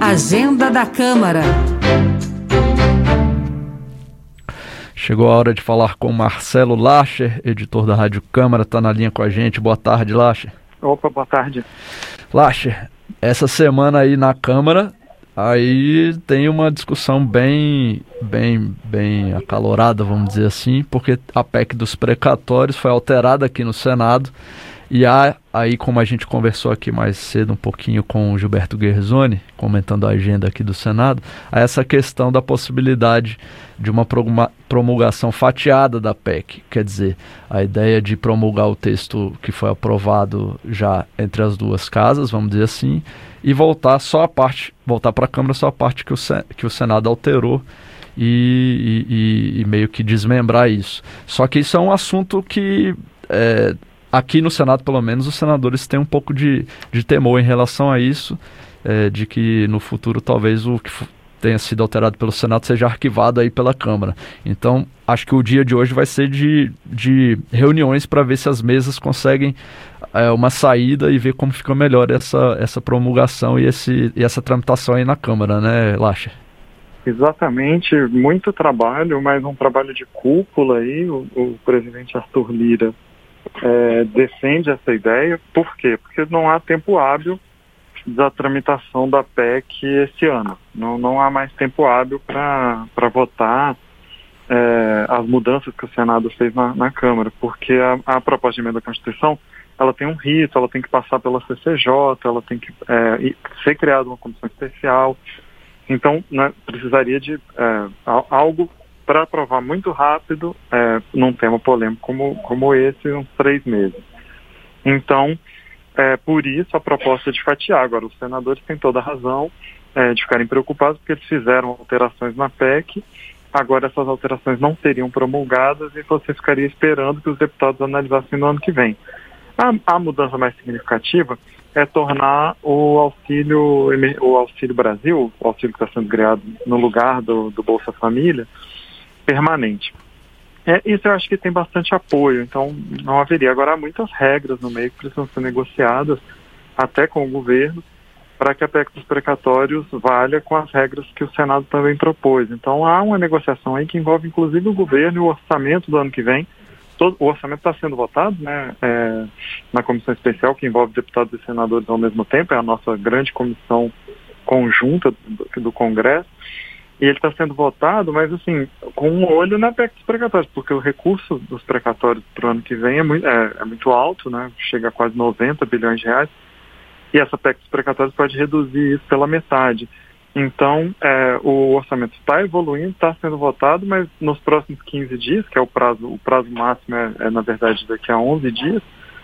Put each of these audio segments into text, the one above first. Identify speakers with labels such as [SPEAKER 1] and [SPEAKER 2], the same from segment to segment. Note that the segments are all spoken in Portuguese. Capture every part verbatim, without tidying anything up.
[SPEAKER 1] Agenda da Câmara.
[SPEAKER 2] Chegou a hora de falar com Marcelo Lacher, editor da Rádio Câmara, está na linha com a gente. Boa tarde, Lacher.
[SPEAKER 3] Opa, boa tarde.
[SPEAKER 2] Lacher, essa semana aí na Câmara, aí tem uma discussão bem, bem, bem acalorada, vamos dizer assim, porque a P E C dos precatórios foi alterada aqui no Senado. E há, aí, como a gente conversou aqui mais cedo um pouquinho com o Gilberto Guerzoni, comentando a agenda aqui do Senado, há essa questão da possibilidade de uma promulgação fatiada da P E C. Quer dizer, a ideia de promulgar o texto que foi aprovado já entre as duas casas, vamos dizer assim, e voltar só a parte, voltar para a Câmara só a parte que o, que o Senado alterou e, e, e meio que desmembrar isso. Só que isso é um assunto que... É, aqui no Senado, pelo menos, os senadores têm um pouco de, de temor em relação a isso, é, de que no futuro talvez o que tenha sido alterado pelo Senado seja arquivado aí pela Câmara. Então, acho que o dia de hoje vai ser de, de reuniões para ver se as mesas conseguem é, uma saída e ver como fica melhor essa, essa promulgação e, esse, e essa tramitação aí na Câmara, né, Lacher?
[SPEAKER 3] Exatamente, muito trabalho, mas um trabalho de cúpula aí. O, o presidente Arthur Lira É, defende essa ideia. Por quê? Porque não há tempo hábil da tramitação da P E C esse ano. Não, não há mais tempo hábil para votar é, as mudanças que o Senado fez na, na Câmara, porque a, a proposta de emenda da Constituição, ela tem um rito, ela tem que passar pela C C J, ela tem que é, ser criada uma comissão especial. Então, né, precisaria de é, algo para aprovar muito rápido, é, num tema polêmico como, como esse, uns três meses. Então, é, por isso a proposta de fatiar. Agora, os senadores têm toda a razão é, de ficarem preocupados, porque eles fizeram alterações na P E C, agora essas alterações não seriam promulgadas e você ficaria esperando que os deputados analisassem no ano que vem. A, a mudança mais significativa é tornar o auxílio, o Auxílio Brasil, o auxílio que está sendo criado no lugar do, do Bolsa Família, permanente. É, isso eu acho que tem bastante apoio, então não haveria. Agora há muitas regras no meio que precisam ser negociadas até com o governo para que a P E C dos precatórios valha com as regras que o Senado também propôs. Então há uma negociação aí que envolve inclusive o governo e o orçamento do ano que vem. Todo, o orçamento está sendo votado, né, é, na comissão especial que envolve deputados e senadores ao mesmo tempo, é a nossa grande comissão conjunta do, do Congresso. E ele está sendo votado, mas assim, com um olho na P E C dos precatórios, porque o recurso dos precatórios para o ano que vem é muito, é, é muito alto, né? Chega a quase noventa bilhões de reais, e essa P E C dos precatórios pode reduzir isso pela metade. Então, é, o orçamento está evoluindo, está sendo votado, mas nos próximos quinze dias, que é o prazo, o prazo máximo é, é na verdade daqui a onze dias,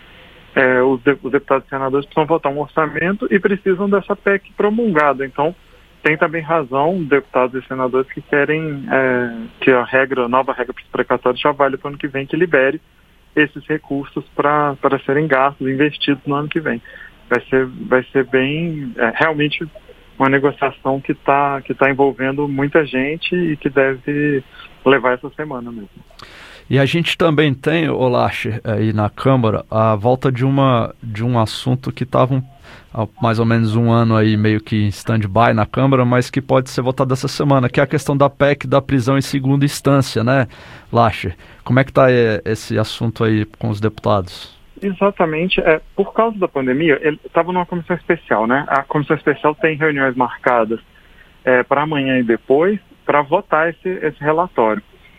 [SPEAKER 3] é, os, de, os deputados e senadores precisam votar um orçamento e precisam dessa P E C promulgada. Então, tem também razão deputados e senadores que querem é, que a regra, a nova regra para os precatórios já vale para o ano que vem, que libere esses recursos para para serem gastos, investidos no ano que vem. Vai ser, vai ser bem, é, realmente uma negociação que está que tá envolvendo muita gente e que deve levar essa semana mesmo.
[SPEAKER 2] E a gente também tem, Lacher, aí na Câmara, a volta de, uma, de um assunto que estava um, há mais ou menos um ano aí meio que em stand-by na Câmara, mas que pode ser votado essa semana, que é a questão da P E C da prisão em segunda instância, né, Lacher? Como é que está esse assunto aí com os deputados?
[SPEAKER 3] Exatamente. É, por causa da pandemia, ele estava numa comissão especial, né? A comissão especial tem reuniões marcadas é, para amanhã e depois para votar esse, esse relatório.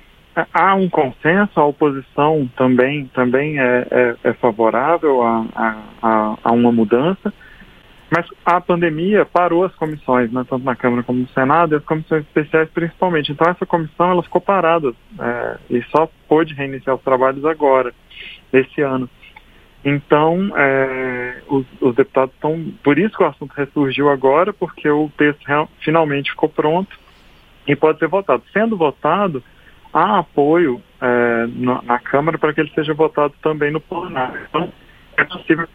[SPEAKER 3] Há um consenso, a oposição também, também é, é, é favorável a, a, a uma mudança, mas a pandemia parou as comissões, né, tanto na Câmara como no Senado, e as comissões especiais principalmente. Então essa comissão ela ficou parada é, e só pôde reiniciar os trabalhos agora, esse ano. Então é, os, os deputados estão... Por isso que o assunto ressurgiu agora, porque o texto real, finalmente ficou pronto e pode ser votado. Sendo votado, há apoio é, na, na Câmara para que ele seja votado também no plenário. Então, é possível,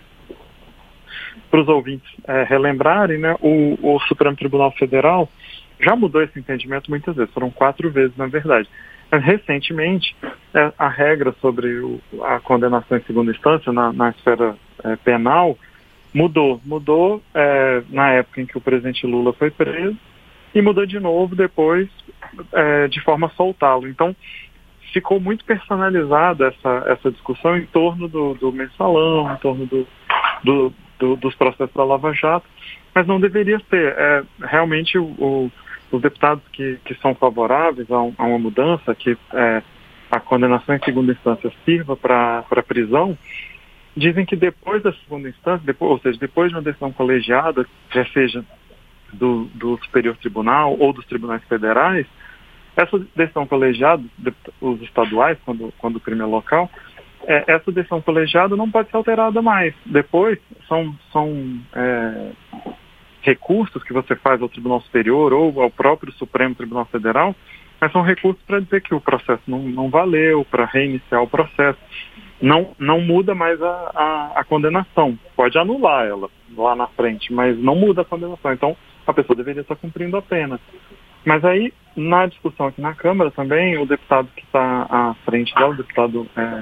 [SPEAKER 3] para os ouvintes é, relembrarem, né, o, o Supremo Tribunal Federal já mudou esse entendimento muitas vezes, foram quatro vezes, na verdade. Mas, recentemente, é, a regra sobre o, a condenação em segunda instância na, na esfera é, penal mudou. Mudou é, na época em que o presidente Lula foi preso e mudou de novo depois é, de forma a soltá-lo. Então, ficou muito personalizada essa, essa discussão em torno do, do mensalão, em torno do, do, do, dos processos da Lava Jato, mas não deveria ser. É, realmente, o, o, os deputados que, que são favoráveis a, um, a uma mudança, que é, a condenação em segunda instância sirva para a prisão, dizem que depois da segunda instância, depois, ou seja, depois de uma decisão colegiada, já seja do, do Superior Tribunal ou dos tribunais federais, essa decisão colegiada, os estaduais, quando, quando o crime é local, é, essa decisão colegiada não pode ser alterada mais. Depois, são, são é, recursos que você faz ao Tribunal Superior ou ao próprio Supremo Tribunal Federal, mas são recursos para dizer que o processo não, não valeu, para reiniciar o processo. Não, não muda mais a, a, a condenação. Pode anular ela lá na frente, mas não muda a condenação. Então, a pessoa deveria estar cumprindo a pena. Mas aí, na discussão aqui na Câmara também, o deputado que está à frente dela, o deputado é,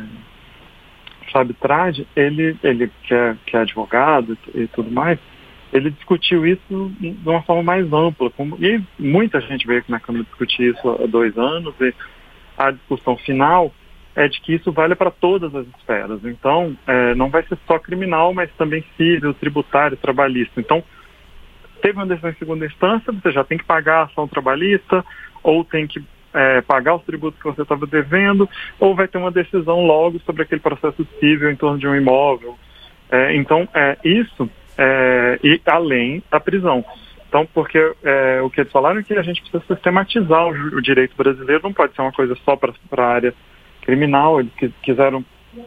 [SPEAKER 3] Fábio Trade, ele, ele que, é, que é advogado e, e tudo mais, ele discutiu isso de uma forma mais ampla. Como, e muita gente veio aqui na Câmara discutir isso há dois anos, e a discussão final é de que isso vale para todas as esferas. Então, é, não vai ser só criminal, mas também civil, tributário, trabalhista. Então, teve uma decisão em segunda instância, você já tem que pagar a ação trabalhista, ou tem que é, pagar os tributos que você estava devendo, ou vai ter uma decisão logo sobre aquele processo civil em torno de um imóvel. É, então, é, isso, é, e além da prisão. Então, porque é, o que eles falaram é que a gente precisa sistematizar o, o direito brasileiro, não pode ser uma coisa só para a área criminal, eles quiseram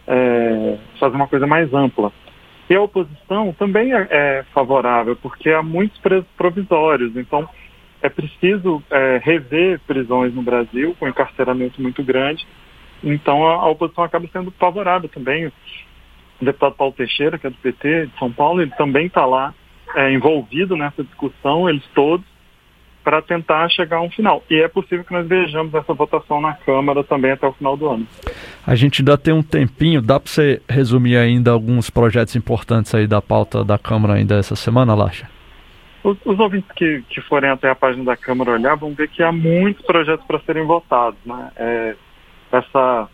[SPEAKER 3] é, fazer uma coisa mais ampla. E a oposição também é, é favorável, porque há muitos presos provisórios, então é preciso é, rever prisões no Brasil, com encarceramento muito grande, então a, a oposição acaba sendo favorável também. O deputado Paulo Teixeira, que é do P T de São Paulo, ele também está lá é, envolvido nessa discussão, eles todos, para tentar chegar a um final. E é possível que nós vejamos essa votação na Câmara também até o final do ano.
[SPEAKER 2] A gente ainda tem um tempinho, dá para você resumir ainda alguns projetos importantes aí da pauta da Câmara ainda essa semana, Lacha?
[SPEAKER 3] Os, os ouvintes que, que forem até a página da Câmara olhar vão ver que há muitos projetos para serem votados, né? É, essa,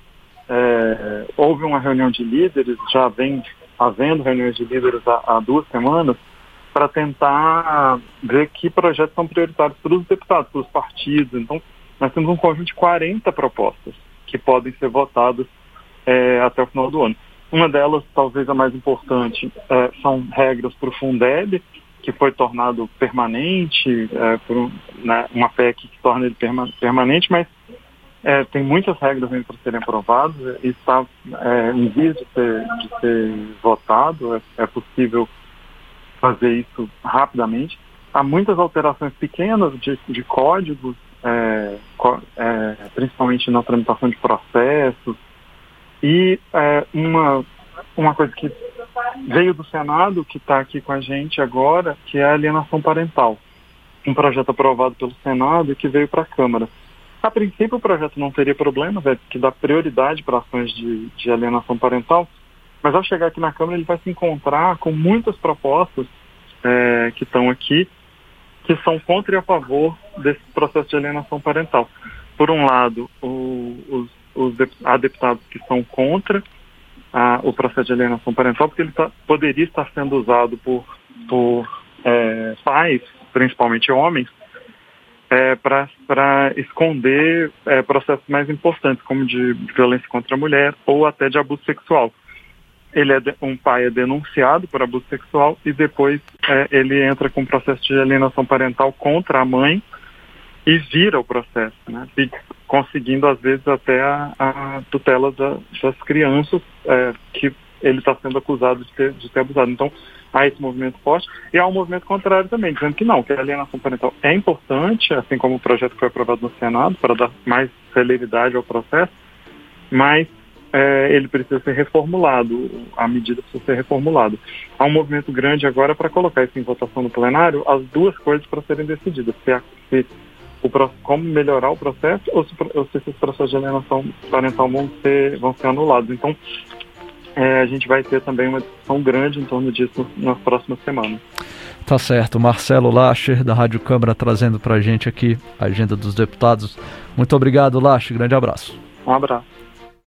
[SPEAKER 3] é, houve uma reunião de líderes, já vem havendo reuniões de líderes há, há duas semanas, para tentar ver que projetos são prioritários para os deputados, para os partidos. Então, nós temos um conjunto de quarenta propostas que podem ser votadas é, até o final do ano. Uma delas, talvez a mais importante, é, são regras para o Fundeb, que foi tornado permanente, é, por um, né, uma P E C que torna ele perma- permanente, mas é, tem muitas regras ainda para serem aprovadas e está é, em vias de ser, de ser votado, é, é possível fazer isso rapidamente. Há muitas alterações pequenas de, de códigos, é, co, é, principalmente na tramitação de processos, e é, uma, uma coisa que veio do Senado, que está aqui com a gente agora, que é a alienação parental. Um projeto aprovado pelo Senado e que veio para a Câmara. A princípio o projeto não teria problemas, é que dá prioridade para ações de, de alienação parental, mas ao chegar aqui na Câmara ele vai se encontrar com muitas propostas é, que estão aqui, que são contra e a favor desse processo de alienação parental. Por um lado, o, os, os de, há deputados que são contra a, o processo de alienação parental, porque ele tá, poderia estar sendo usado por, por é, pais, principalmente homens, é, para esconder é, processos mais importantes, como de, de violência contra a mulher ou até de abuso sexual. Ele é de, um pai é denunciado por abuso sexual e depois é, ele entra com um processo de alienação parental contra a mãe e vira o processo, né? E conseguindo às vezes até a, a tutela da, das crianças é, que ele está sendo acusado de ter, de ter abusado. Então há esse movimento forte e há um movimento contrário também, dizendo que não, que a alienação parental é importante, assim como o projeto que foi aprovado no Senado, para dar mais celeridade ao processo, mas É, ele precisa ser reformulado, a medida precisa ser reformulada. Há um movimento grande agora para colocar isso em votação no plenário, as duas coisas para serem decididas, se, a, se o, como melhorar o processo ou se, ou se esses processos de alienação parental vão ser, vão ser anulados. Então, é, a gente vai ter também uma discussão grande em torno disso nas próximas semanas.
[SPEAKER 2] Tá certo. Marcelo Lacher, da Rádio Câmara, trazendo pra gente aqui a agenda dos deputados. Muito obrigado, Lacher. Grande abraço.
[SPEAKER 3] Um abraço.